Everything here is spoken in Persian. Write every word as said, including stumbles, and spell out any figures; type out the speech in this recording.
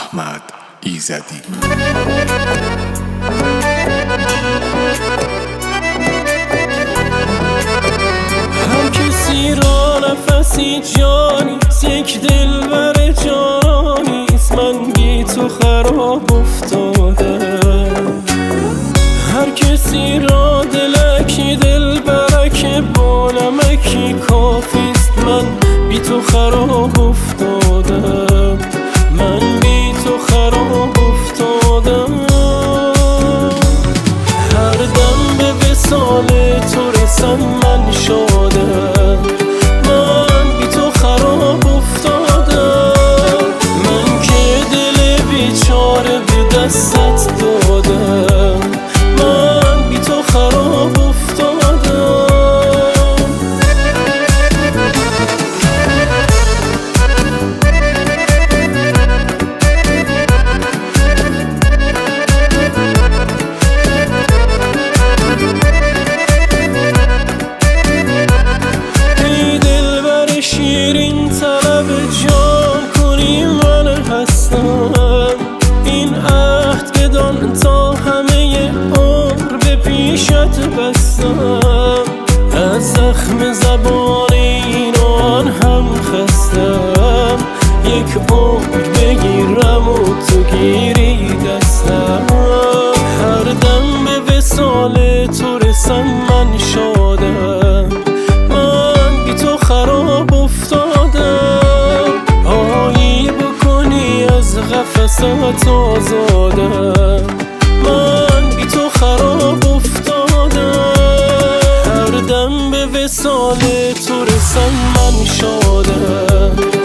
احمد ایزدی. هر کسی را نفسی جانیست، یک دلبر جانیست، من بی تو خراب افتادم. هر کسی را دلکی دلبرک با نمکی کافیست، من بی تو خراب افتادم. من بی تو خراب افتادم. هر دم به وصال تو رسم من شادم. من بی تو خراب افتادم. من که دل بیچاره به دستت دادم. من بی تو خراب افتادم. شیرین طلب جان کنی من هستم. این عهد بدان تا همه عمر به پیشت بستم. از زخم زبان این و آن هم خستم. یک عمر بگیرم و تو گیری دستم. هر دم به وصال تو رسم من شادم. من بی تو خراب افتادم. آیی بکنی از قفست آزادم. من بی تو خراب افتادم. هر دم به وصال تو رسم من شادم.